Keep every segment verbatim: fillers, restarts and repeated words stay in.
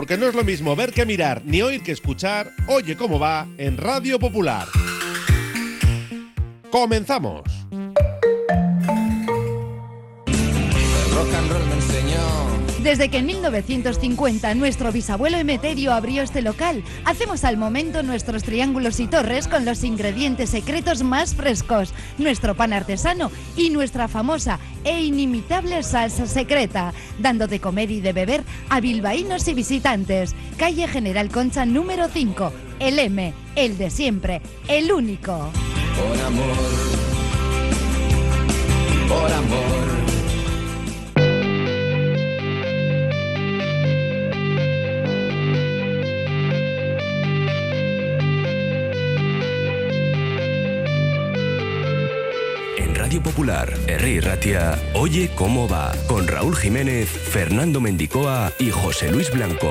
porque no es lo mismo ver que mirar, ni oír que escuchar. Oye cómo va en Radio Popular. ¡Comenzamos! El rock and roll me enseñó. Desde que en mil novecientos cincuenta nuestro bisabuelo Emeterio abrió este local, hacemos al momento nuestros triángulos y torres con los ingredientes secretos más frescos, nuestro pan artesano y nuestra famosa e inimitable salsa secreta, dando de comer y de beber a bilbaínos y visitantes. Calle General Concha número cinco, el M, el de siempre, el único. Por amor, por amor. Radio Popular, Herri Ratia, Oye cómo va, con Raúl Jiménez, Fernando Mendicoa y José Luis Blanco.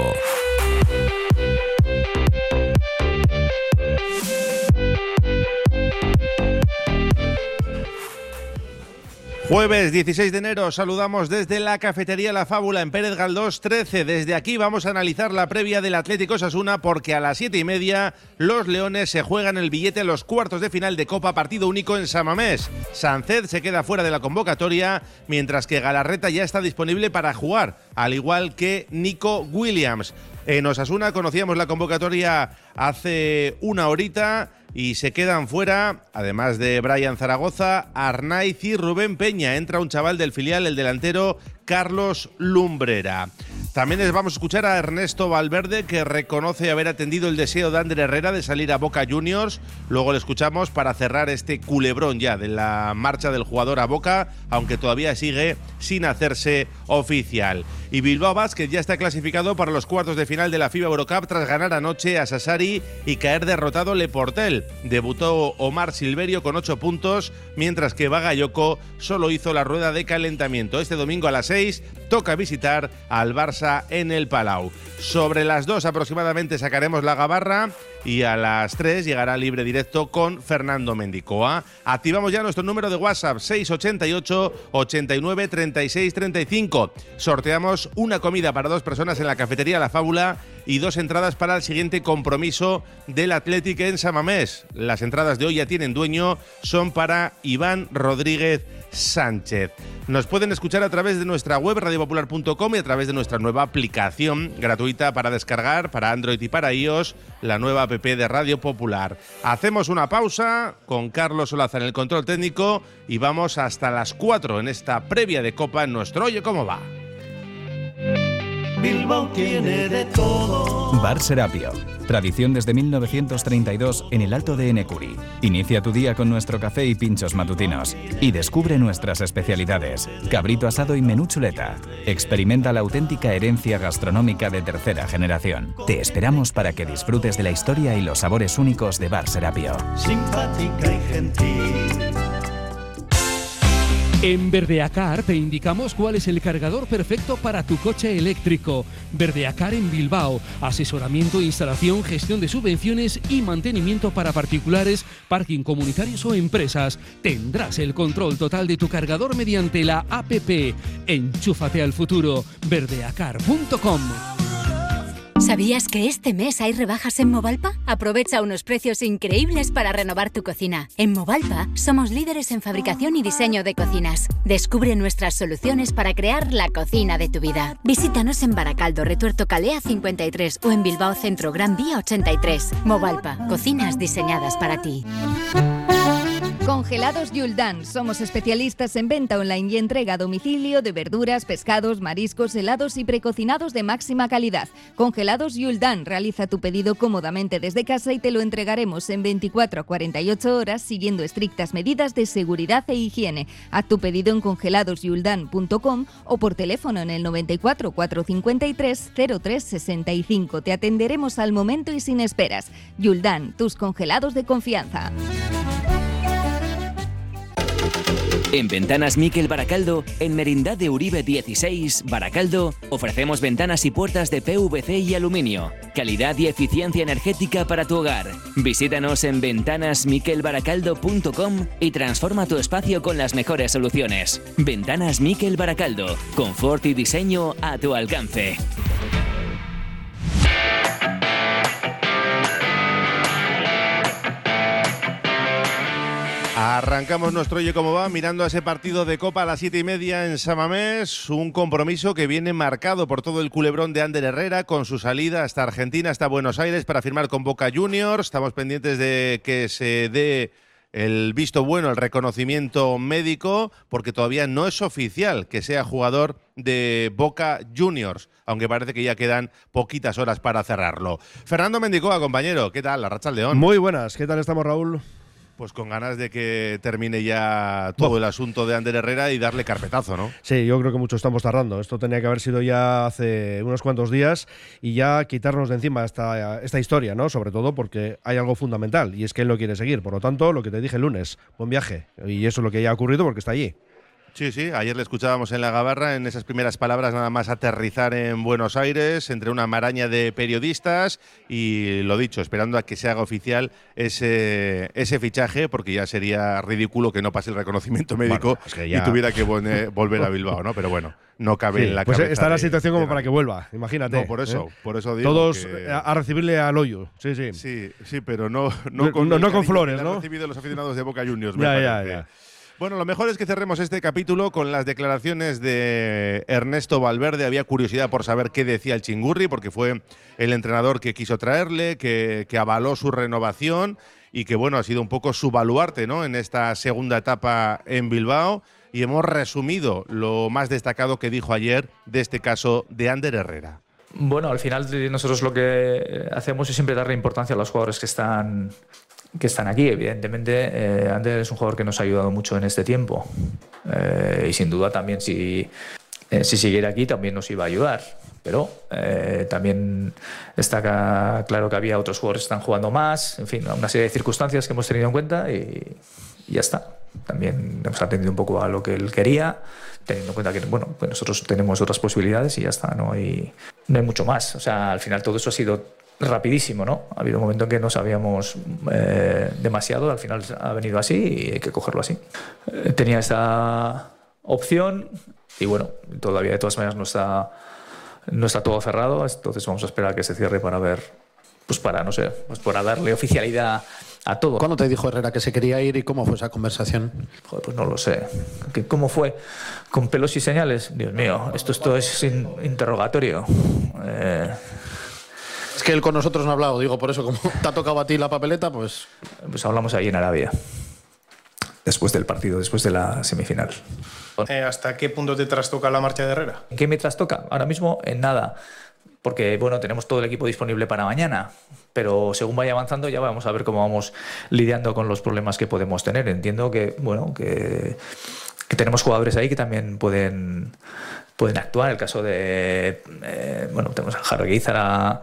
Jueves dieciséis de enero, saludamos desde la cafetería La Fábula en Pérez Galdós trece. Desde aquí vamos a analizar la previa del Atlético Osasuna porque a las siete y media los leones se juegan el billete en los cuartos de final de Copa, partido único en San Mamés. Sánchez se queda fuera de la convocatoria, mientras que Galarreta ya está disponible para jugar, al igual que Nico Williams. En Osasuna conocíamos la convocatoria hace una horita y se quedan fuera, además de Brian Zaragoza, Arnaiz y Rubén Peña. Entra un chaval del filial, el delantero Carlos Lumbrera. También les vamos a escuchar a Ernesto Valverde, que reconoce haber atendido el deseo de Ander Herrera de salir a Boca Juniors. Luego le escuchamos para cerrar este culebrón ya de la marcha del jugador a Boca, aunque todavía sigue sin hacerse oficial. Y Bilbao Basket ya está clasificado para los cuartos de final de la FIBA Eurocup tras ganar anoche a Sassari y caer derrotado Le Portel. Debutó Omar Silverio con ocho puntos, mientras que Bagayoko solo hizo la rueda de calentamiento. Este domingo a las seis toca visitar al Barça en el Palau. Sobre las dos aproximadamente sacaremos la gabarra y a las tres llegará libre directo con Fernando Mendicoa. Activamos ya nuestro número de WhatsApp seis ochenta y ocho, ochenta y nueve, treinta y seis, treinta y cinco. Sorteamos una comida para dos personas en la cafetería La Fábula y dos entradas para el siguiente compromiso del Athletic en San Mamés. Las entradas de hoy ya tienen dueño, son para Iván Rodríguez Sánchez. Nos pueden escuchar a través de nuestra web radio popular punto com y a través de nuestra nueva aplicación gratuita para descargar para Android y para iOS, la nueva app de Radio Popular. Hacemos una pausa con Carlos Olaza en el control técnico y vamos hasta las cuatro en esta previa de Copa en nuestro Oye cómo va. Bilbao tiene de todo. Bar Serapio, tradición desde mil novecientos treinta y dos en el Alto de Enecuri. Inicia tu día con nuestro café y pinchos matutinos y descubre nuestras especialidades, cabrito asado y menú chuleta. Experimenta la auténtica herencia gastronómica de tercera generación. Te esperamos para que disfrutes de la historia y los sabores únicos de Bar Serapio. Simpática y gentil. En Verdeacar te indicamos cuál es el cargador perfecto para tu coche eléctrico. Verdeacar en Bilbao. Asesoramiento, instalación, gestión de subvenciones y mantenimiento para particulares, parking comunitarios o empresas. Tendrás el control total de tu cargador mediante la app. Enchúfate al futuro. verdeacar punto com. ¿Sabías que este mes hay rebajas en Movalpa? Aprovecha unos precios increíbles para renovar tu cocina. En Movalpa somos líderes en fabricación y diseño de cocinas. Descubre nuestras soluciones para crear la cocina de tu vida. Visítanos en Baracaldo, Retuerto Calea cincuenta y tres o en Bilbao Centro Gran Vía ochenta y tres. Movalpa, cocinas diseñadas para ti. Congelados Yuldan. Somos especialistas en venta online y entrega a domicilio de verduras, pescados, mariscos, helados y precocinados de máxima calidad. Congelados Yuldan. Realiza tu pedido cómodamente desde casa y te lo entregaremos en veinticuatro a cuarenta y ocho horas siguiendo estrictas medidas de seguridad e higiene. Haz tu pedido en congelados yuldan punto com o por teléfono en el noventa y cuatro, cuatrocientos cincuenta y tres, cero tres sesenta y cinco. Te atenderemos al momento y sin esperas. Yuldan, tus congelados de confianza. En Ventanas Miquel Baracaldo, en Merindad de Uribe dieciséis, Baracaldo, ofrecemos ventanas y puertas de P V C y aluminio. Calidad y eficiencia energética para tu hogar. Visítanos en ventanas miquel baracaldo punto com y transforma tu espacio con las mejores soluciones. Ventanas Miquel Baracaldo, confort y diseño a tu alcance. Arrancamos nuestro Oye Cómo Va mirando a ese partido de Copa a las siete y media en Samamés, un compromiso que viene marcado por todo el culebrón de Ander Herrera con su salida hasta Argentina, hasta Buenos Aires para firmar con Boca Juniors. Estamos pendientes de que se dé el visto bueno, el reconocimiento médico, porque todavía no es oficial que sea jugador de Boca Juniors, aunque parece que ya quedan poquitas horas para cerrarlo. Fernando Mendicoa, compañero, ¿qué tal? Arratsaldeón. Muy buenas, ¿qué tal estamos, Raúl? Pues con ganas de que termine ya todo oh. el asunto de Ander Herrera y darle carpetazo, ¿no? Sí, yo creo que mucho estamos tardando. Esto tenía que haber sido ya hace unos cuantos días y ya quitarnos de encima esta, esta historia, ¿no? Sobre todo porque hay algo fundamental y es que él lo quiere seguir. Por lo tanto, lo que te dije el lunes, buen viaje. Y eso es lo que ya ha ocurrido porque está allí. Sí, sí, ayer le escuchábamos en la Gabarra, en esas primeras palabras nada más aterrizar en Buenos Aires, entre una maraña de periodistas y lo dicho, esperando a que se haga oficial ese, ese fichaje, porque ya sería ridículo que no pase el reconocimiento médico bueno, es que ya... y tuviera que volver a Bilbao, ¿no? Pero bueno, no cabe sí, en la pues cabeza. Está la situación de, como de para que vuelva, imagínate. No, por eso, ¿eh? por eso digo todos que... a recibirle al hoyo, sí, sí. Sí, sí, pero no, no con, no, no con flores, ¿no? Han recibido los aficionados de Boca Juniors, me ya, parece. ya, ya. Bueno, lo mejor es que cerremos este capítulo con las declaraciones de Ernesto Valverde. Había curiosidad por saber qué decía el Chingurri, porque fue el entrenador que quiso traerle, que, que avaló su renovación y que, bueno, ha sido un poco su baluarte, ¿no?, en esta segunda etapa en Bilbao. Y hemos resumido lo más destacado que dijo ayer de este caso de Ander Herrera. Bueno, al final nosotros lo que hacemos es siempre darle importancia a los jugadores que están... que están aquí. Evidentemente, eh, Ander es un jugador que nos ha ayudado mucho en este tiempo eh, y sin duda también si, eh, si siguiera aquí también nos iba a ayudar, pero eh, también está claro que había otros jugadores que están jugando más, en fin, una serie de circunstancias que hemos tenido en cuenta y, y ya está. También hemos atendido un poco a lo que él quería, teniendo en cuenta que bueno, pues nosotros tenemos otras posibilidades y ya está, no hay, no hay mucho más. O sea, al final todo eso ha sido rapidísimo, ¿no? Ha habido un momento en que no sabíamos eh, demasiado, al final ha venido así y hay que cogerlo así. Eh, tenía esta opción y bueno, todavía de todas maneras no está, no está todo cerrado, entonces vamos a esperar a que se cierre para ver, pues para, no sé, pues para darle oficialidad a todo. ¿Cuándo te dijo Herrera que se quería ir y cómo fue esa conversación? Joder, pues no lo sé. ¿Cómo fue? ¿Con pelos y señales? Dios mío, esto, esto es in, interrogatorio. Eh... Es que él con nosotros no ha hablado, digo, por eso, como te ha tocado a ti la papeleta, pues... Pues hablamos ahí en Arabia, después del partido, después de la semifinal. Eh, ¿Hasta qué punto te trastoca la marcha de Herrera? ¿Qué me trastoca? Ahora mismo en nada, porque bueno, tenemos todo el equipo disponible para mañana, pero según vaya avanzando ya vamos a ver cómo vamos lidiando con los problemas que podemos tener. Entiendo que, bueno, que, que tenemos jugadores ahí que también pueden, pueden actuar. El caso de, eh, bueno, tenemos a Jarguizar, a...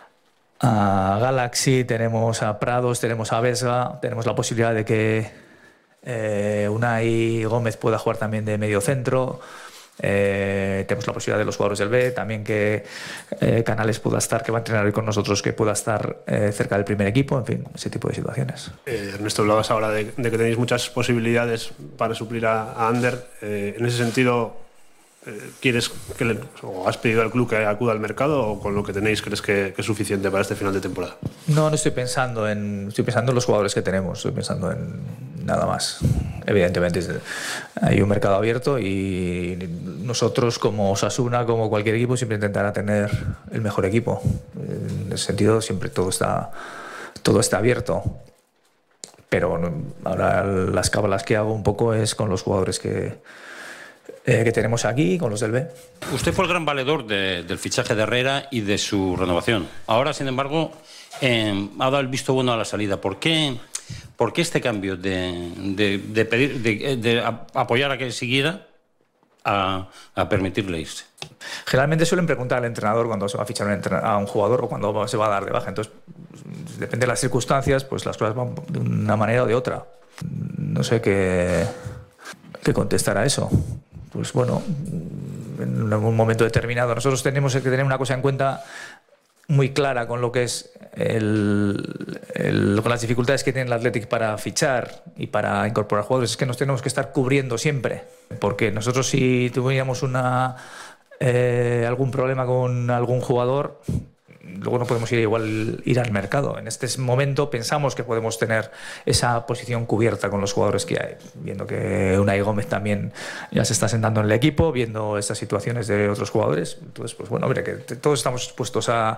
a Galaxy, tenemos a Prados, tenemos a Vesga, tenemos la posibilidad de que eh, Unai Gómez pueda jugar también de medio centro, eh, tenemos la posibilidad de los jugadores del B, también que eh, Canales pueda estar, que va a entrenar hoy con nosotros, que pueda estar eh, cerca del primer equipo, en fin, ese tipo de situaciones. Eh, Ernesto, hablabas ahora de, de que tenéis muchas posibilidades para suplir a, a Ander, eh, en ese sentido... ¿Quieres que le, o has pedido al club que acuda al mercado o con lo que tenéis crees que, que es suficiente para este final de temporada? No, no estoy pensando en estoy pensando en los jugadores que tenemos, estoy pensando en nada más. Evidentemente hay un mercado abierto y nosotros como Osasuna, como cualquier equipo, siempre intentará tener el mejor equipo. En ese sentido siempre todo está todo está abierto. Pero ahora las cábalas que hago un poco es con los jugadores que Eh, que tenemos aquí con los del B. Usted fue el gran valedor de, del fichaje de Herrera y de su renovación. Ahora, sin embargo, eh, ha dado el visto bueno a la salida. ¿Por qué, por qué este cambio de, de, de, pedir, de, de apoyar a que siguiera a, a permitirle irse? Generalmente suelen preguntar al entrenador cuando se va a fichar un a un jugador o cuando se va a dar de baja. Entonces, depende de las circunstancias, pues las cosas van de una manera o de otra. No sé qué, qué contestar a eso. Pues bueno, en un momento determinado nosotros tenemos que tener una cosa en cuenta muy clara con lo que es el, el, con las dificultades que tiene el Athletic para fichar y para incorporar jugadores. Es que nos tenemos que estar cubriendo siempre, porque nosotros si tuviéramos una, eh, algún problema con algún jugador, luego no podemos ir igual ir al mercado. En este momento pensamos que podemos tener esa posición cubierta con los jugadores que hay, viendo que Unai Gómez también ya se está sentando en el equipo, viendo estas situaciones de otros jugadores. Entonces, pues bueno, hombre, que todos estamos expuestos a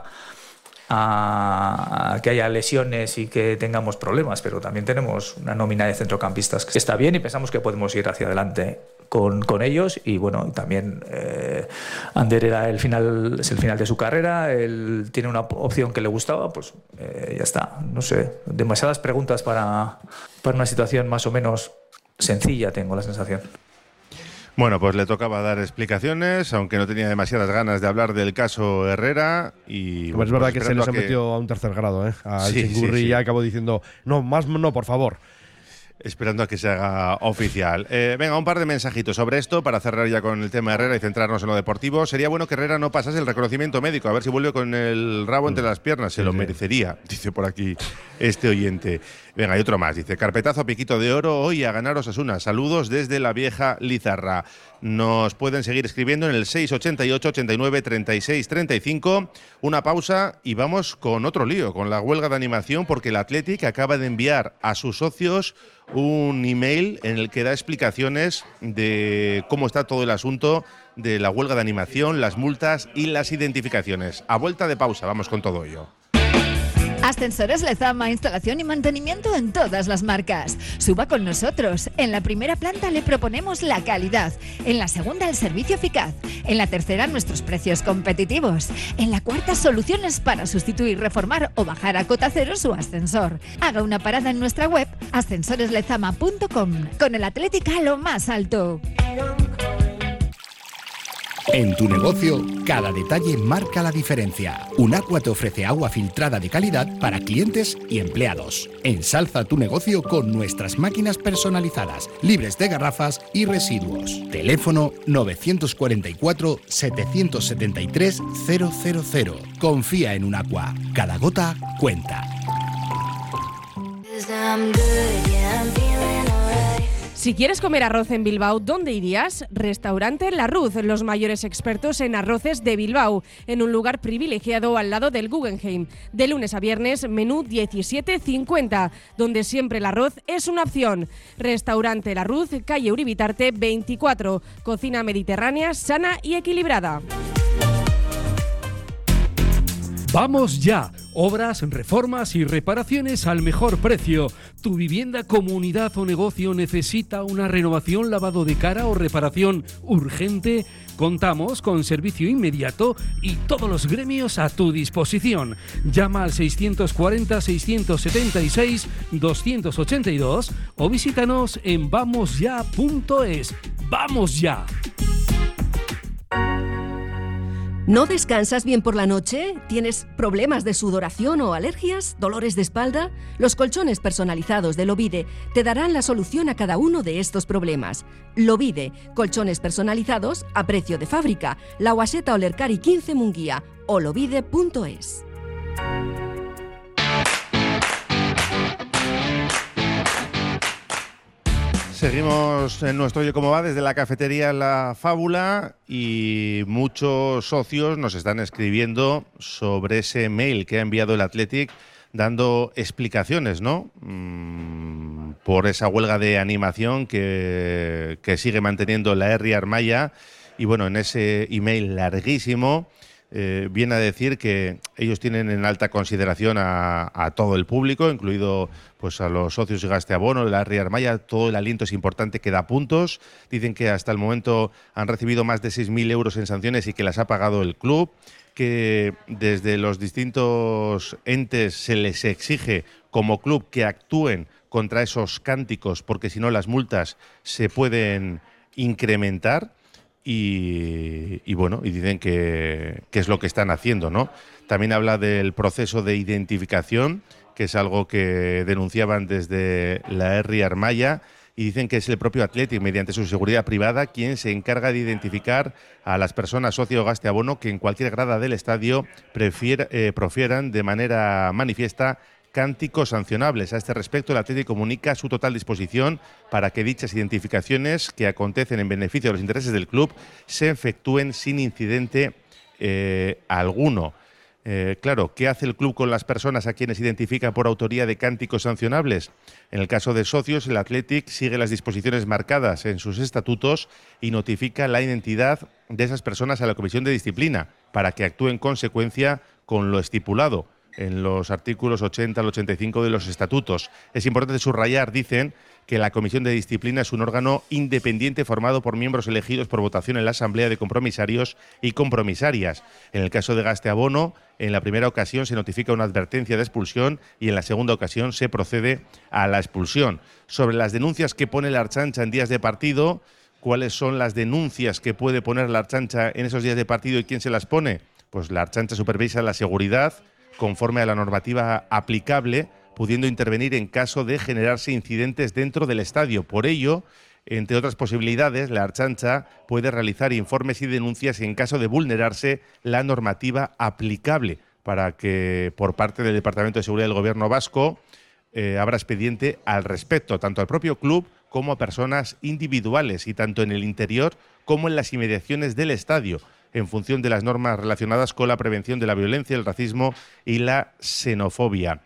a que haya lesiones y que tengamos problemas, pero también tenemos una nómina de centrocampistas que está bien y pensamos que podemos ir hacia adelante con, con ellos. Y bueno, también eh, Ander era el final, es el final de su carrera, él tiene una opción que le gustaba, pues eh, ya está. No sé, demasiadas preguntas para, para una situación más o menos sencilla, tengo la sensación. Bueno, pues le tocaba dar explicaciones, aunque no tenía demasiadas ganas de hablar del caso Herrera. Y bueno, es verdad pues que se le sometió a un tercer grado, ¿eh? A sí, Chingurri sí, sí. Y acabó diciendo, no, más no, por favor. Esperando a que se haga oficial. Eh, venga, un par de mensajitos sobre esto para cerrar ya con el tema Herrera y centrarnos en lo deportivo. Sería bueno que Herrera no pasase el reconocimiento médico, a ver si vuelve con el rabo entre las piernas. Se sí, lo sí. merecería, dice por aquí este oyente. Venga, hay otro más. Dice, carpetazo piquito de oro hoy a ganar Osasuna. Saludos desde la vieja Lizarra. Nos pueden seguir escribiendo en el seis ochenta y ocho, ochenta y nueve, treinta y seis, treinta y cinco. Una pausa y vamos con otro lío, con la huelga de animación, porque el Athletic acaba de enviar a sus socios un email en el que da explicaciones de cómo está todo el asunto de la huelga de animación, las multas y las identificaciones. A vuelta de pausa, vamos con todo ello. Ascensores Lezama, instalación y mantenimiento en todas las marcas. Suba con nosotros. En la primera planta le proponemos la calidad. En la segunda, el servicio eficaz. En la tercera, nuestros precios competitivos. En la cuarta, soluciones para sustituir, reformar o bajar a cota cero su ascensor. Haga una parada en nuestra web ascensores lezama punto com. Con el Athletic a lo más alto. En tu negocio, cada detalle marca la diferencia. Unaqua te ofrece agua filtrada de calidad para clientes y empleados. Ensalza tu negocio con nuestras máquinas personalizadas, libres de garrafas y residuos. Teléfono nueve cuatro cuatro, siete siete tres, cero cero cero. Confía en Unaqua. Cada gota cuenta. Si quieres comer arroz en Bilbao, ¿dónde irías? Restaurante La Ruz, los mayores expertos en arroces de Bilbao, en un lugar privilegiado al lado del Guggenheim. De lunes a viernes, menú diecisiete cincuenta, donde siempre el arroz es una opción. Restaurante La Ruz, calle Uribitarte veinticuatro, cocina mediterránea, sana y equilibrada. ¡Vamos ya! Obras, reformas y reparaciones al mejor precio. ¿Tu vivienda, comunidad o negocio necesita una renovación, lavado de cara o reparación urgente? Contamos con servicio inmediato y todos los gremios a tu disposición. Llama al seiscientos cuarenta, seiscientos setenta y seis, doscientos ochenta y dos o visítanos en vamos ya punto es. ¡Vamos ya! ¿No descansas bien por la noche? ¿Tienes problemas de sudoración o alergias? ¿Dolores de espalda? Los colchones personalizados de Lovide te darán la solución a cada uno de estos problemas. Lovide, colchones personalizados a precio de fábrica. La Guaseta Olercari quince Munguía o lovide punto es. Seguimos en nuestro Oye Cómo Va desde la cafetería La Fábula y muchos socios nos están escribiendo sobre ese mail que ha enviado el Athletic dando explicaciones, ¿no? Mm, por esa huelga de animación que, que sigue manteniendo la Herri Armaya. Y bueno, en ese email larguísimo Eh, viene a decir que ellos tienen en alta consideración a, a todo el público, incluido pues a los socios de Gasteabono, de la Herri Armaya. Todo el aliento es importante, que da puntos. Dicen que hasta el momento han recibido más de seis mil euros en sanciones y que las ha pagado el club, que desde los distintos entes se les exige como club que actúen contra esos cánticos, porque si no las multas se pueden incrementar. Y, y bueno, y dicen que, que es lo que están haciendo, ¿no? También habla del proceso de identificación, que es algo que denunciaban desde la Herri Armaya, y dicen que es el propio Athletic, mediante su seguridad privada, quien se encarga de identificar a las personas socio Gasteabono que en cualquier grada del estadio prefier, eh, profieran de manera manifiesta cánticos sancionables. A este respecto, el Athletic comunica su total disposición para que dichas identificaciones, que acontecen en beneficio de los intereses del club, se efectúen sin incidente eh, alguno. Eh, claro, ¿qué hace el club con las personas a quienes identifica por autoría de cánticos sancionables? En el caso de socios, el Athletic sigue las disposiciones marcadas en sus estatutos y notifica la identidad de esas personas a la Comisión de Disciplina para que actúe en consecuencia con lo estipulado en los artículos ochenta al ochenta y cinco de los estatutos. Es importante subrayar, dicen, que la Comisión de Disciplina es un órgano independiente formado por miembros elegidos por votación en la Asamblea de Compromisarios y Compromisarias. En el caso de gaste abono, en la primera ocasión se notifica una advertencia de expulsión y en la segunda ocasión se procede a la expulsión. Sobre las denuncias que pone la Ertzaintza en días de partido, ¿cuáles son las denuncias que puede poner la Ertzaintza en esos días de partido y quién se las pone? Pues la Ertzaintza supervisa la seguridad conforme a la normativa aplicable, pudiendo intervenir en caso de generarse incidentes dentro del estadio. Por ello, entre otras posibilidades, la Ertzaintza puede realizar informes y denuncias en caso de vulnerarse la normativa aplicable, para que por parte del Departamento de Seguridad del Gobierno vasco eh, habrá expediente al respecto, tanto al propio club como a personas individuales, y tanto en el interior como en las inmediaciones del estadio, en función de las normas relacionadas con la prevención de la violencia, el racismo y la xenofobia.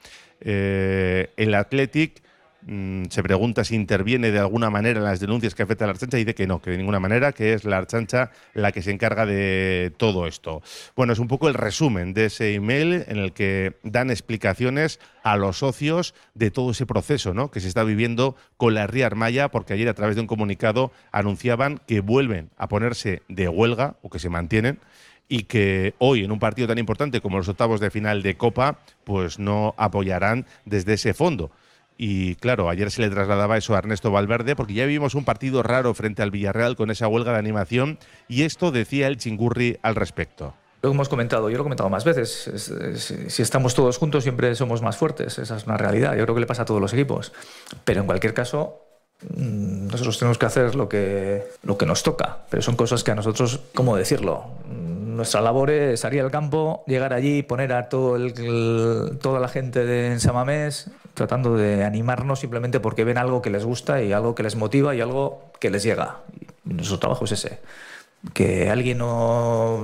Eh, el Athletic mmm, se pregunta si interviene de alguna manera en las denuncias que afectan a la Ertzaintza y dice que no, que de ninguna manera, que es la Ertzaintza la que se encarga de todo esto. Bueno, es un poco el resumen de ese email en el que dan explicaciones a los socios de todo ese proceso, ¿no?, que se está viviendo con la Ría Armaya, porque ayer a través de un comunicado anunciaban que vuelven a ponerse de huelga o que se mantienen, y que hoy, en un partido tan importante como los octavos de final de Copa, pues no apoyarán desde ese fondo. Y claro, ayer se le trasladaba eso a Ernesto Valverde, porque ya vimos un partido raro frente al Villarreal con esa huelga de animación, y esto decía el Chingurri al respecto. Lo hemos comentado, yo lo he comentado más veces, es, es, si estamos todos juntos siempre somos más fuertes, esa es una realidad, yo creo que le pasa a todos los equipos. Pero en cualquier caso, nosotros tenemos que hacer lo que, lo que nos toca, pero son cosas que a nosotros, ¿cómo decirlo? Nuestra labor es salir al campo, llegar allí, poner a todo el, el, toda la gente de San Mamés tratando de animarnos simplemente porque ven algo que les gusta y algo que les motiva y algo que les llega. Y nuestro trabajo es ese. Que alguien no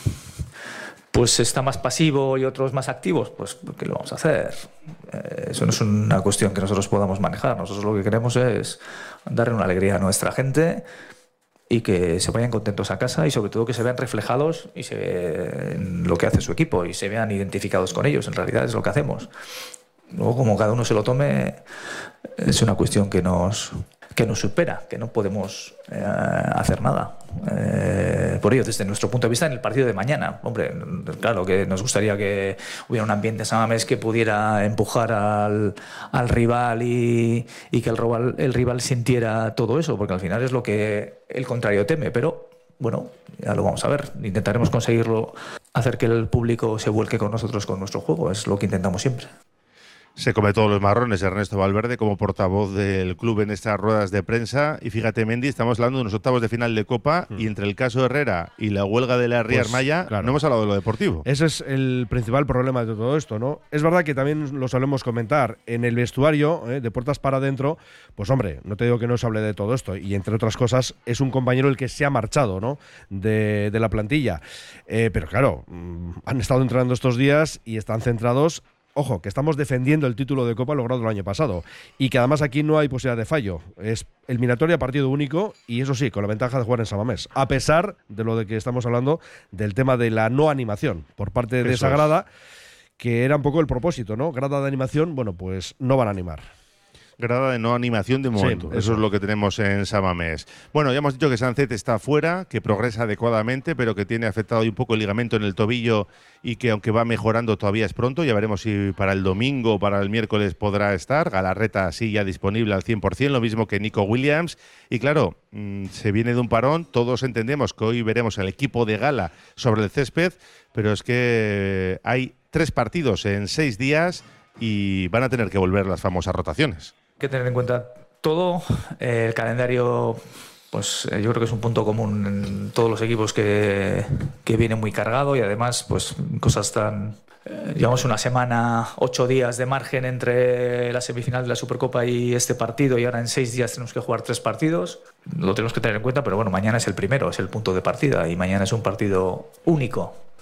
pues está más pasivo y otros más activos, pues ¿qué lo vamos a hacer? Eh, eso no es una cuestión que nosotros podamos manejar. Nosotros lo que queremos es darle una alegría a nuestra gente y que se vayan contentos a casa y sobre todo que se vean reflejados y se, en lo que hace su equipo y se vean identificados con ellos. En realidad es lo que hacemos. Luego, como cada uno se lo tome, es una cuestión que nos, que nos supera, que no podemos eh, hacer nada. Eh, por ello, desde nuestro punto de vista, en el partido de mañana, hombre, claro que nos gustaría que hubiera un ambiente en San Mamés que pudiera empujar al, al rival y, y que el rival, el rival sintiera todo eso, porque al final es lo que el contrario teme, pero bueno, ya lo vamos a ver. Intentaremos conseguirlo, hacer que el público se vuelque con nosotros con nuestro juego, es lo que intentamos siempre. Se come todos los marrones Ernesto Valverde como portavoz del club en estas ruedas de prensa. Y fíjate, Mendy, estamos hablando de unos octavos de final de Copa mm. y entre el caso Herrera y la huelga de la Ría pues, Armaya claro. no hemos hablado de lo deportivo. Ese es el principal problema de todo esto, ¿no? Es verdad que también lo solemos comentar. En el vestuario, eh, de puertas para adentro, pues hombre, no te digo que no se hable de todo esto. Y entre otras cosas, es un compañero el que se ha marchado, ¿no?, de, de la plantilla. Eh, pero claro, mmm, han estado entrenando estos días y están centrados. Ojo, que estamos defendiendo el título de Copa logrado el año pasado y que además aquí no hay posibilidad de fallo. Es eliminatoria, partido único y eso sí, con la ventaja de jugar en San Mamés. A pesar de lo de que estamos hablando del tema de la no animación por parte de eso esa grada, es. que era un poco el propósito, ¿no? Grada de animación, bueno, pues no van a animar. Grada de no animación de momento. Sí, eso. eso es lo que tenemos en San Mamés. Bueno, ya hemos dicho que Sancet está fuera, que progresa adecuadamente, pero que tiene afectado un poco el ligamento en el tobillo y que aunque va mejorando todavía es pronto. Ya veremos si para el domingo o para el miércoles podrá estar. Galarreta sí ya disponible al cien por cien, lo mismo que Nico Williams. Y claro, mmm, se viene de un parón. Todos entendemos que hoy veremos al equipo de Gala sobre el césped, pero es que hay tres partidos en seis días y van a tener que volver las famosas rotaciones. Hay que tener en cuenta todo, eh, el calendario, pues eh, yo creo que es un punto común en todos los equipos que, que viene muy cargado y además pues cosas tan, eh, llevamos una semana, ocho días de margen entre la semifinal de la Supercopa y este partido y ahora en seis días tenemos que jugar tres partidos, lo tenemos que tener en cuenta, pero bueno, mañana es el primero, es el punto de partida y mañana es un partido único.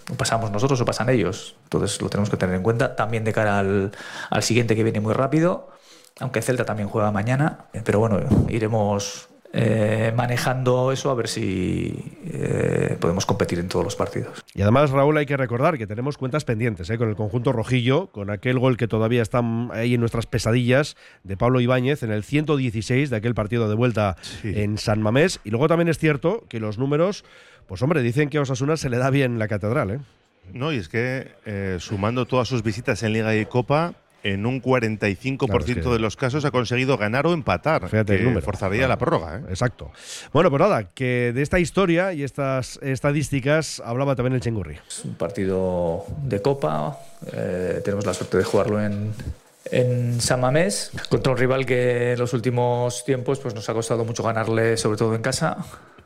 o pasamos nosotros o pasan ellos. Entonces lo tenemos que tener en cuenta también de cara al, al siguiente que viene muy rápido, aunque Celta también juega mañana, pero bueno, iremos eh, manejando eso a ver si eh, podemos competir en todos los partidos. Y además, Raúl, hay que recordar que tenemos cuentas pendientes ¿eh? con el conjunto rojillo, con aquel gol que todavía está ahí en nuestras pesadillas de Pablo Ibáñez en el ciento dieciséis de aquel partido de vuelta sí. en San Mamés. Y luego también es cierto que los números, pues hombre, dicen que a Osasuna se le da bien la catedral. ¿eh? No, y es que eh, sumando todas sus visitas en Liga y Copa, en un cuarenta y cinco por ciento claro, es que de los casos ha conseguido ganar o empatar. Fíjate, que forzaría la prórroga. ¿eh? Exacto. Bueno, pues nada, que de esta historia y estas estadísticas hablaba también el Chingurri. Es un partido de Copa, eh, tenemos la suerte de jugarlo en, en San Mamés, contra un rival que en los últimos tiempos pues, nos ha costado mucho ganarle, sobre todo en casa.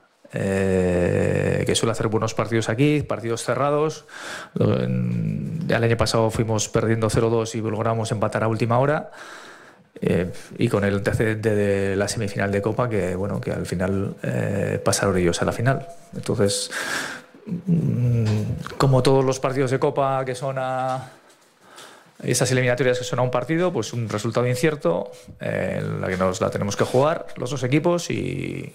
Eh, que suele hacer buenos partidos aquí, partidos cerrados. En, el año pasado fuimos perdiendo cero dos y logramos empatar a última hora, eh, y con el antecedente de la semifinal de Copa que, bueno, que al final eh, pasaron ellos a la final. Entonces, mmm, como todos los partidos de Copa que son a esas eliminatorias que son a un partido, pues un resultado incierto, eh, en la que nos la tenemos que jugar los dos equipos y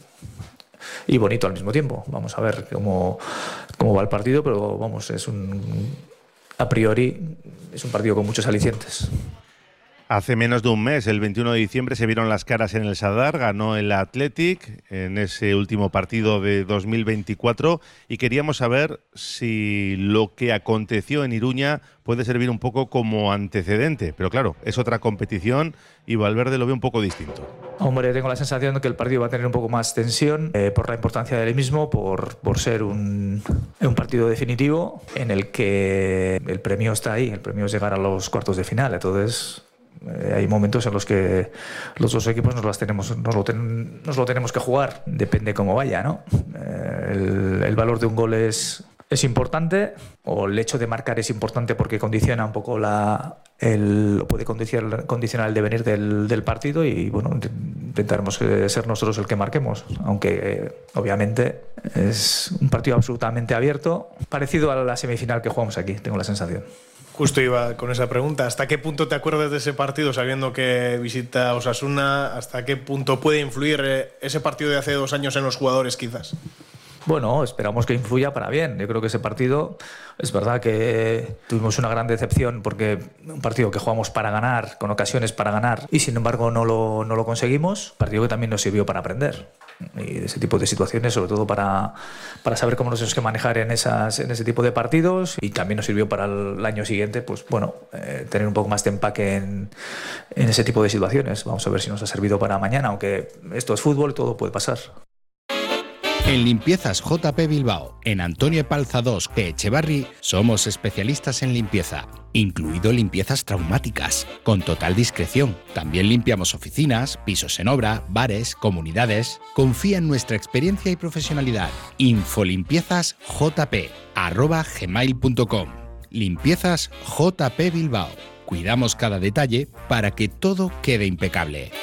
y bonito al mismo tiempo. Vamos a ver cómo, cómo va el partido, pero vamos, es un a priori es un partido con muchos alicientes. Hace menos de un mes, el veintiuno de diciembre, se vieron las caras en el Sadar, ganó el Athletic en ese último partido de dos mil veinticuatro y queríamos saber si lo que aconteció en Iruña puede servir un poco como antecedente, pero claro, es otra competición y Valverde lo ve un poco distinto. Hombre, tengo la sensación de que el partido va a tener un poco más tensión eh, por la importancia del mismo, por, por ser un, un partido definitivo en el que el premio está ahí, el premio es llegar a los cuartos de final, entonces Eh, hay momentos en los que los dos equipos nos, las tenemos, nos, lo ten, nos lo tenemos que jugar, depende cómo vaya, ¿no? Eh, el, el valor de un gol es, es importante, o el hecho de marcar es importante porque condiciona un poco la, el, puede condicionar, condicionar el devenir del, del partido y bueno, intentaremos ser nosotros el que marquemos, aunque eh, obviamente es un partido absolutamente abierto, parecido a la semifinal que jugamos aquí, tengo la sensación. Justo iba con esa pregunta. ¿Hasta qué punto te acuerdas de ese partido sabiendo que visita Osasuna? ¿Hasta qué punto puede influir ese partido de hace dos años en los jugadores quizás? Bueno, esperamos que influya para bien. Yo creo que ese partido, es verdad que tuvimos una gran decepción porque un partido que jugamos para ganar, con ocasiones para ganar, y sin embargo no lo, no lo conseguimos. Un partido que también nos sirvió para aprender. Y de ese tipo de situaciones, sobre todo para, para saber cómo nos tenemos que manejar en, esas, en ese tipo de partidos, y también nos sirvió para el año siguiente, pues bueno, eh, tener un poco más de empaque en, en ese tipo de situaciones. Vamos a ver si nos ha servido para mañana, aunque esto es fútbol, todo puede pasar. En Limpiezas J P Bilbao, en Antonio Epalza dos, P. Echevarri, somos especialistas en limpieza, incluido limpiezas traumáticas, con total discreción. También limpiamos oficinas, pisos en obra, bares, comunidades. Confía en nuestra experiencia y profesionalidad. Infolimpiezas jp arroba gmail punto com. Limpiezas J P Bilbao. Cuidamos cada detalle para que todo quede impecable.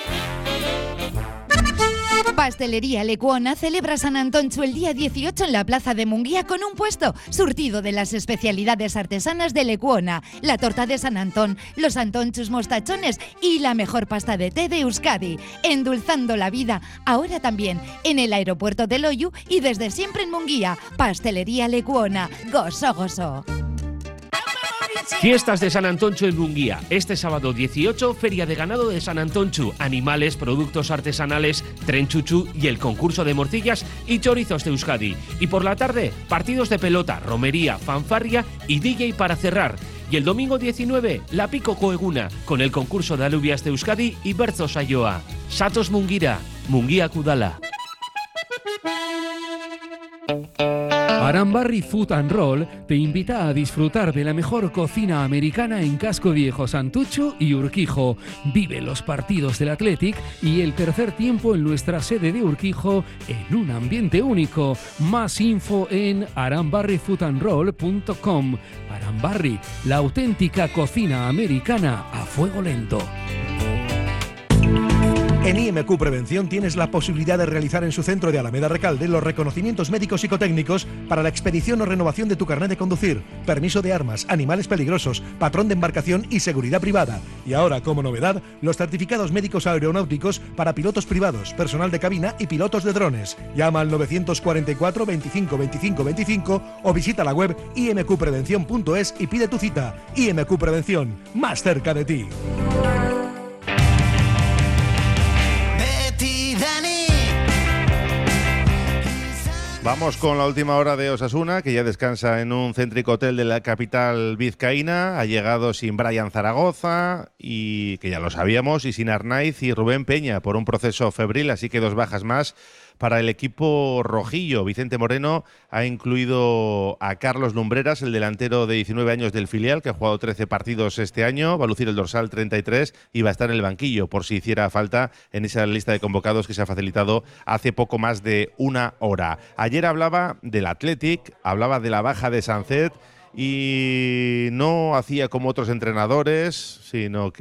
Pastelería Lecuona celebra San Antonchu el día dieciocho en la plaza de Munguía con un puesto surtido de las especialidades artesanas de Lecuona, la torta de San Antón, los antonchus mostachones y la mejor pasta de té de Euskadi, endulzando la vida, ahora también en el aeropuerto de Loiu y desde siempre en Munguía. Pastelería Lecuona, gozo gozo. Fiestas de San Antonchu en Munguía. Este sábado dieciocho, Feria de Ganado de San Antonchu. Animales, productos artesanales, tren chuchu y el concurso de morcillas y chorizos de Euskadi. Y por la tarde, partidos de pelota, romería, fanfarria y D J para cerrar. Y el domingo diecinueve, la Pico Coeguna, con el concurso de alubias de Euskadi y Berzo Saioa. Satos Munguira, Munguía Kudala. Arambarri Food and Roll te invita a disfrutar de la mejor cocina americana en Casco Viejo, Santucho y Urquijo. Vive los partidos del Athletic y el tercer tiempo en nuestra sede de Urquijo en un ambiente único. Más info en arambarri food and roll punto com. Arambarri, la auténtica cocina americana a fuego lento. En I M Q Prevención tienes la posibilidad de realizar en su centro de Alameda Recalde los reconocimientos médicos psicotécnicos para la expedición o renovación de tu carnet de conducir, permiso de armas, animales peligrosos, patrón de embarcación y seguridad privada. Y ahora, como novedad, los certificados médicos aeronáuticos para pilotos privados, personal de cabina y pilotos de drones. Llama al novecientos cuarenta y cuatro, veinticinco, veinticinco, veinticinco o visita la web i m q prevención punto es y pide tu cita. I M Q Prevención, más cerca de ti. Vamos con la última hora de Osasuna, que ya descansa en un céntrico hotel de la capital vizcaína. Ha llegado sin Brian Zaragoza, y que ya lo sabíamos, y sin Arnaiz y Rubén Peña por un proceso febril, así que dos bajas más para el equipo rojillo. Vicente Moreno ha incluido a Carlos Lumbreras, el delantero de diecinueve años del filial, que ha jugado trece partidos este año, va a lucir el dorsal treinta y tres y va a estar en el banquillo por si hiciera falta en esa lista de convocados que se ha facilitado hace poco más de una hora. Ayer hablaba del Athletic, hablaba de la baja de Sancet, y no hacía como otros entrenadores, sino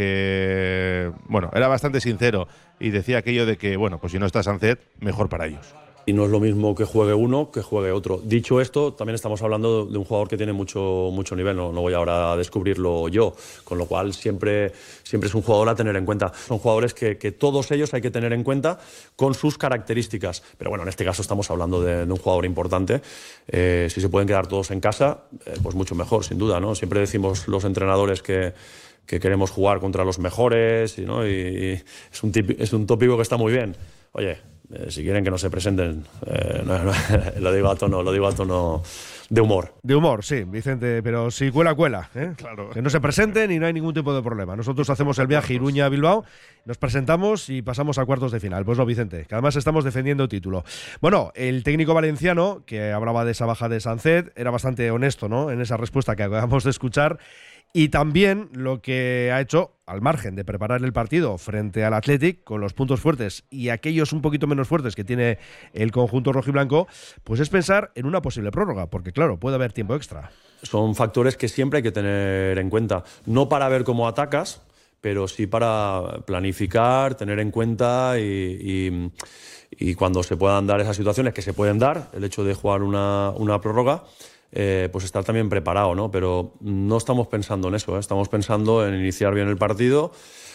que, bueno, era bastante sincero y decía aquello de que, bueno, pues si no está Sancet, mejor para ellos. Y no es lo mismo que juegue uno que juegue otro. Dicho esto, también estamos hablando de un jugador que tiene mucho, mucho nivel, no, no voy ahora a descubrirlo yo, con lo cual siempre, siempre es un jugador a tener en cuenta. Son jugadores que, que todos ellos hay que tener en cuenta con sus características. Pero bueno, en este caso estamos hablando de, de un jugador importante. Eh, si se pueden quedar todos en casa, eh, pues mucho mejor, sin duda, ¿no? Siempre decimos los entrenadores que... que queremos jugar contra los mejores, ¿no? y, y es, un tip, es un tópico que está muy bien. Oye, eh, si quieren que no se presenten, eh, no, no, lo digo a tono, lo digo a tono de humor. De humor, sí, Vicente, pero si cuela, cuela. ¿eh? Claro. Que no se presenten y no hay ningún tipo de problema. Nosotros hacemos el viaje Iruña-Bilbao, nos presentamos y pasamos a cuartos de final. Pues no, Vicente, que además estamos defendiendo el título. Bueno, el técnico valenciano, que hablaba de esa baja de Sancet, era bastante honesto, ¿no?, en esa respuesta que acabamos de escuchar. Y también lo que ha hecho, al margen de preparar el partido frente al Athletic, con los puntos fuertes y aquellos un poquito menos fuertes que tiene el conjunto rojiblanco, pues es pensar en una posible prórroga, porque claro, puede haber tiempo extra. Son factores que siempre hay que tener en cuenta, no para ver cómo atacas, pero sí para planificar, tener en cuenta y, y, y cuando se puedan dar esas situaciones, que se pueden dar, el hecho de jugar una, una prórroga, Eh, pues estar también preparado, ¿no? Pero no estamos pensando en eso, ¿eh? Estamos pensando en iniciar bien el partido,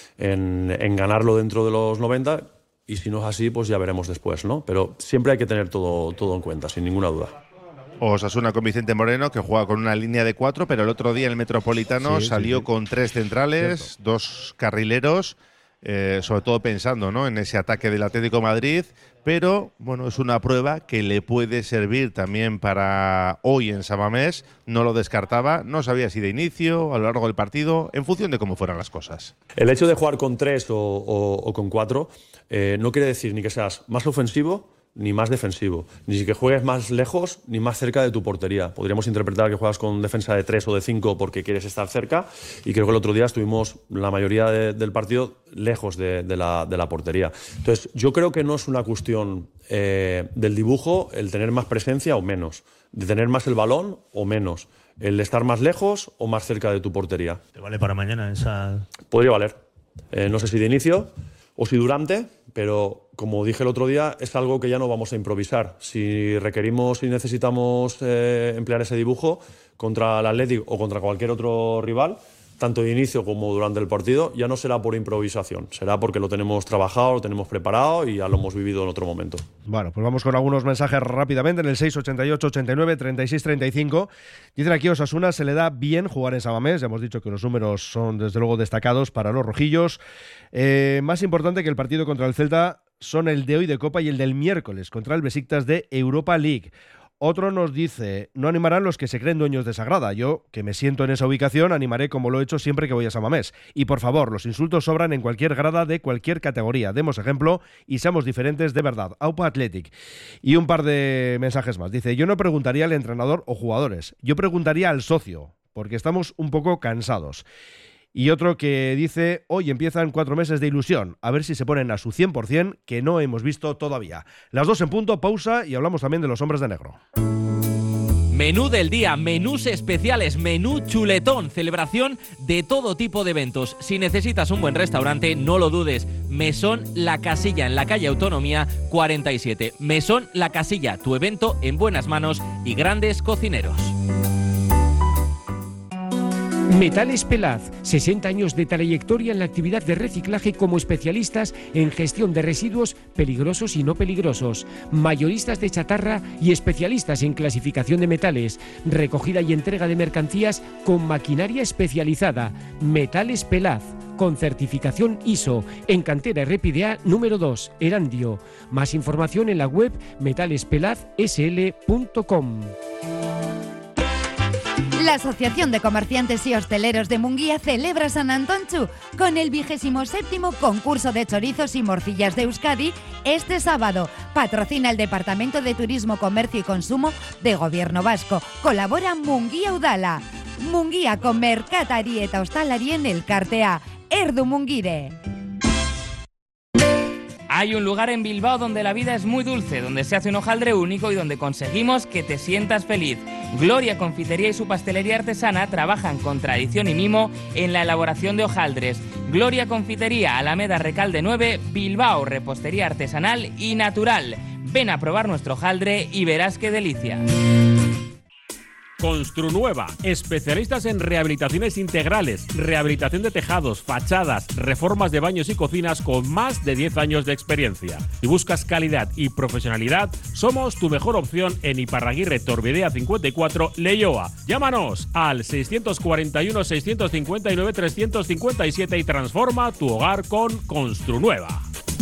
en, en ganarlo dentro de los noventa, y si no es así, pues ya veremos después, ¿no? Pero siempre hay que tener todo, todo en cuenta, sin ninguna duda. Osasuna con Vicente Moreno, que juega con una línea de cuatro, pero el otro día el Metropolitano sí, salió sí, sí. con tres centrales, Cierto. dos carrileros, eh, sobre todo pensando, ¿no?, en ese ataque del Atlético de Madrid. Pero, bueno, es una prueba que le puede servir también para hoy en San Mamés. No lo descartaba, no sabía si de inicio, a lo largo del partido, en función de cómo fueran las cosas. El hecho de jugar con tres o, o, o con cuatro eh, no quiere decir ni que seas más ofensivo ni más defensivo, ni que juegues más lejos ni más cerca de tu portería. Podríamos interpretar que juegas con defensa de tres o de cinco porque quieres estar cerca, y creo que el otro día estuvimos la mayoría de, del partido lejos de, de, la, de la portería. Entonces, yo creo que no es una cuestión eh, del dibujo el tener más presencia o menos, de tener más el balón o menos, el de estar más lejos o más cerca de tu portería. ¿Te vale para mañana esa...? Podría valer. Eh, no sé si de inicio o si durante, pero como dije el otro día, es algo que ya no vamos a improvisar. Si requerimos y necesitamos eh, emplear ese dibujo contra el Athletic o contra cualquier otro rival, tanto de inicio como durante el partido, ya no será por improvisación, será porque lo tenemos trabajado, lo tenemos preparado y ya lo hemos vivido en otro momento. Bueno, pues vamos con algunos mensajes rápidamente en el seis ochenta y ocho, ochenta y nueve, treinta y seis, treinta y cinco. Dicen aquí, Osasuna se le da bien jugar en San Mamés, ya hemos dicho que los números son desde luego destacados para los rojillos. Eh, más importante que el partido contra el Celta son el de hoy de Copa y el del miércoles contra el Besiktas de Europa League. Otro nos dice, no animarán los que se creen dueños de Sagrada. Yo, que me siento en esa ubicación, animaré como lo he hecho siempre que voy a San Mamés. Y por favor, los insultos sobran en cualquier grada de cualquier categoría. Demos ejemplo y seamos diferentes de verdad. Aupa Athletic. Y un par de mensajes más. Dice, yo no preguntaría al entrenador o jugadores. Yo preguntaría al socio, porque estamos un poco cansados. Y otro que dice, hoy empiezan cuatro meses de ilusión, a ver si se ponen a su cien por cien, que no hemos visto todavía. Las dos en punto, pausa y hablamos también de los hombres de negro. Menú del día, menús especiales, menú chuletón, celebración de todo tipo de eventos. Si necesitas un buen restaurante, no lo dudes. Mesón La Casilla, en la calle Autonomía cuarenta y siete. Mesón La Casilla, tu evento en buenas manos y grandes cocineros. Metales Pelaz, sesenta años de trayectoria en la actividad de reciclaje como especialistas en gestión de residuos peligrosos y no peligrosos, mayoristas de chatarra y especialistas en clasificación de metales, recogida y entrega de mercancías con maquinaria especializada. Metales Pelaz, con certificación I S O, en cantera R P D A número dos, Erandio. Más información en la web metalespelaz s l punto com. La Asociación de Comerciantes y Hosteleros de Munguía celebra San Antonchu con el vigésimo séptimo concurso de chorizos y morcillas de Euskadi este sábado. Patrocina el Departamento de Turismo, Comercio y Consumo de Gobierno Vasco. Colabora Munguía Udala. Munguía con Merkatari eta Ostalarien elkartea. Erdu Mungire. Hay un lugar en Bilbao donde la vida es muy dulce, donde se hace un hojaldre único y donde conseguimos que te sientas feliz. Gloria Confitería y su pastelería artesana trabajan con tradición y mimo en la elaboración de hojaldres. Gloria Confitería, Alameda Recalde nueve, Bilbao, repostería artesanal y natural. Ven a probar nuestro hojaldre y verás qué delicia. Construnueva, especialistas en rehabilitaciones integrales, rehabilitación de tejados, fachadas, reformas de baños y cocinas con más de diez años de experiencia. Si buscas calidad y profesionalidad, somos tu mejor opción en Iparraguirre Torbidea cincuenta y cuatro, Leioa. Llámanos al seiscientos cuarenta y uno, seiscientos cincuenta y nueve, trescientos cincuenta y siete y transforma tu hogar con Construnueva.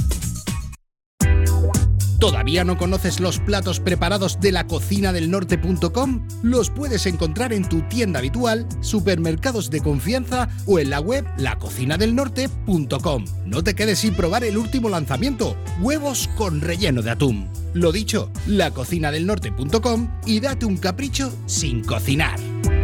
¿Todavía no conoces los platos preparados de la cocina del norte punto com? Los puedes encontrar en tu tienda habitual, supermercados de confianza o en la web la cocina del norte punto com. No te quedes sin probar el último lanzamiento, huevos con relleno de atún. Lo dicho, la cocina del norte punto com y date un capricho sin cocinar.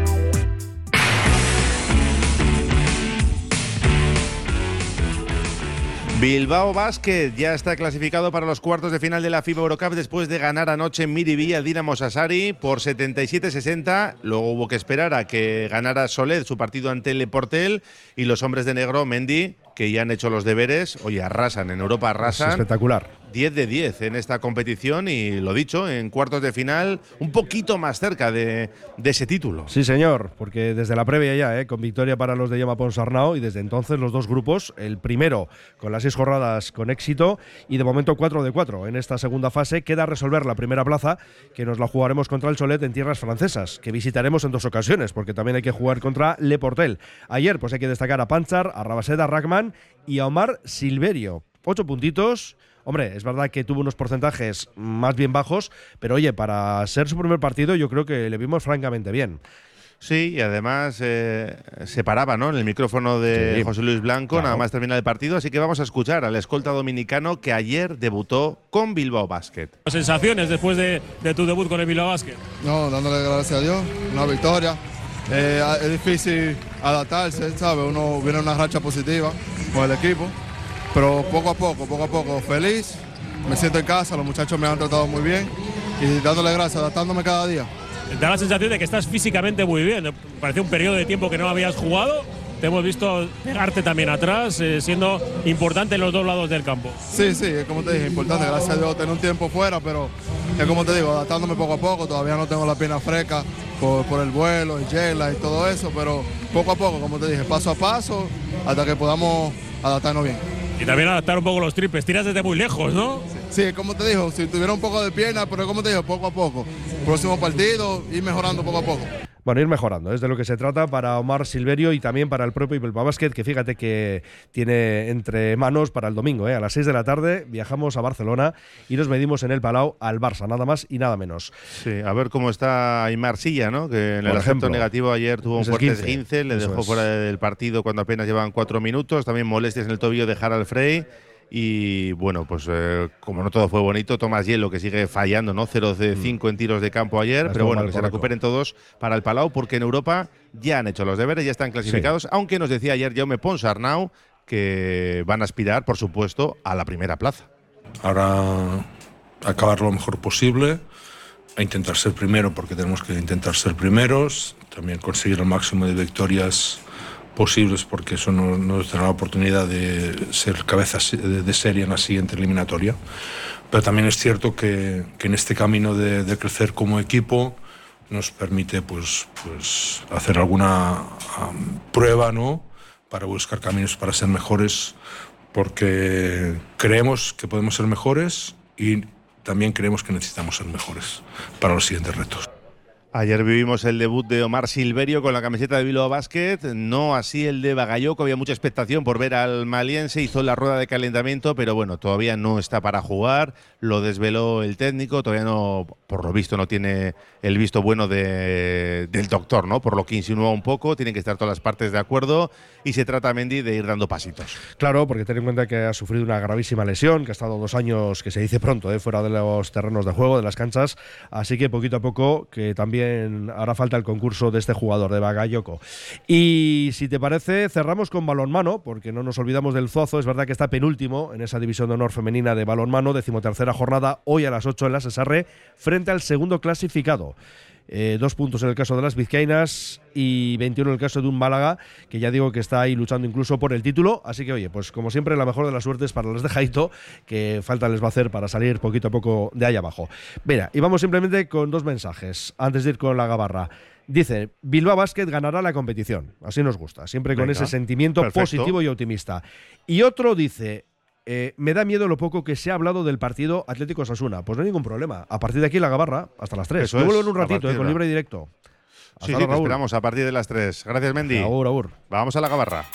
Bilbao Basket ya está clasificado para los cuartos de final de la FIBA Eurocup después de ganar anoche en Miribí al Dinamo Sassari por setenta y siete sesenta. Luego hubo que esperar a que ganara Soled su partido ante Le Portel y los hombres de negro, Mendy, que ya han hecho los deberes, oye, arrasan, en Europa arrasan. Es espectacular. diez de diez en esta competición y lo dicho, en cuartos de final un poquito más cerca de, de ese título. Sí, señor, porque desde la previa ya, ¿eh? con victoria para los de Llama Ponsarnau y desde entonces los dos grupos, el primero con las seis jornadas con éxito y de momento cuatro de cuatro en esta segunda fase. Queda resolver la primera plaza, que nos la jugaremos contra el Solet en tierras francesas, que visitaremos en dos ocasiones, porque también hay que jugar contra Le Portel. Ayer pues hay que destacar a Panchar, a Rabaseda Rackman y a Omar Silverio. Ocho puntitos. Hombre, es verdad que tuvo unos porcentajes más bien bajos, pero oye, para ser su primer partido yo creo que le vimos francamente bien. Sí, y además eh, se paraba, ¿no?, en el micrófono de sí, José Luis Blanco, claro, nada más terminar el partido, así que vamos a escuchar al escolta dominicano que ayer debutó con Bilbao Basket. ¿Sensaciones después de, de tu debut con el Bilbao Basket? No, dándole gracias a Dios, una victoria. Eh, es difícil adaptarse, ¿sabes? Uno viene en una racha positiva con el equipo. Pero poco a poco, poco a poco, feliz, me siento en casa, los muchachos me han tratado muy bien y dándole gracias, adaptándome cada día. Da la sensación de que estás físicamente muy bien, parece un periodo de tiempo que no habías jugado, te hemos visto pegarte también atrás, eh, siendo importante en los dos lados del campo. Sí, sí, es como te dije, importante, gracias a Dios tener un tiempo fuera, pero es como te digo, adaptándome poco a poco, todavía no tengo la pierna fresca por, por el vuelo, el jet lag y todo eso, pero poco a poco, como te dije, paso a paso, hasta que podamos adaptarnos bien. Y también adaptar un poco los triples, tiras desde muy lejos, ¿no? Sí, sí, como te digo, si tuviera un poco de pierna, pero como te digo, poco a poco. Próximo partido, ir mejorando poco a poco. Bueno, ir mejorando, es de lo que se trata para Omar Silverio y también para el propio Bilbao Basket, que fíjate que tiene entre manos para el domingo, ¿eh? A las seis de la tarde viajamos a Barcelona y nos medimos en el Palau al Barça, nada más y nada menos. Sí, a ver cómo está Aimar Silla, ¿no?, que en el aspecto negativo ayer tuvo un fuerte esguince, le dejó fuera del partido cuando apenas llevaban cuatro minutos, también molestias en el tobillo de Harald Frey. Y bueno, pues eh, como no todo fue bonito, Tomás Hielo, que sigue fallando, ¿no? cero de cinco en tiros de campo ayer, Esto pero bueno, que se recuperen todos para el Palau, porque en Europa ya han hecho los deberes, ya están clasificados, sí, aunque nos decía ayer Jaume Ponsarnau que van a aspirar, por supuesto, a la primera plaza. Ahora acabar lo mejor posible, a intentar ser primero, porque tenemos que intentar ser primeros, también conseguir el máximo de victorias posibles, porque eso nos, nos dará la oportunidad de ser cabeza de serie en la siguiente eliminatoria. Pero también es cierto que, que en este camino de, de crecer como equipo nos permite pues, pues hacer alguna um, prueba, ¿no?, para buscar caminos para ser mejores, porque creemos que podemos ser mejores y también creemos que necesitamos ser mejores para los siguientes retos. Ayer vivimos el debut de Omar Silverio con la camiseta de Bilbao Basket, no así el de Bagayoko. Había mucha expectación por ver al maliense, hizo la rueda de calentamiento, pero bueno, todavía no está para jugar, lo desveló el técnico, todavía no, por lo visto, no tiene el visto bueno de, del doctor, ¿no? Por lo que insinúa un poco, tienen que estar todas las partes de acuerdo y se trata, Mendy, de ir dando pasitos. Claro, porque ten en cuenta que ha sufrido una gravísima lesión, que ha estado dos años, que se dice pronto, ¿eh? fuera de los terrenos de juego, de las canchas, así que poquito a poco, que también hará falta el concurso de este jugador, de Bagayoko. Y si te parece, cerramos con balonmano, porque no nos olvidamos del Zozo. Es verdad que está penúltimo en esa división de honor femenina de balonmano, decimotercera jornada, hoy a las ocho en la Sesarre, frente al segundo clasificado. Eh, dos puntos en el caso de las vizcaínas y veintiuno en el caso de un Málaga, que ya digo que está ahí luchando incluso por el título. Así que, oye, pues como siempre, la mejor de las suertes para los de Jaito, que falta les va a hacer para salir poquito a poco de ahí abajo. Mira, y vamos simplemente con dos mensajes antes de ir con la gabarra. Dice, Bilbao Basket ganará la competición. Así nos gusta, siempre con Venga, ese sentimiento perfecto, positivo y optimista. Y otro dice, Eh, me da miedo lo poco que se ha hablado del partido Atlético Osasuna. Pues no hay ningún problema. A partir de aquí la gabarra hasta las tres. Yo vuelvo en un ratito, eh, con libre y directo. Hasta sí, sí, te esperamos a partir de las tres. Gracias, Mendy. Agur, agur. Vamos a la gabarra.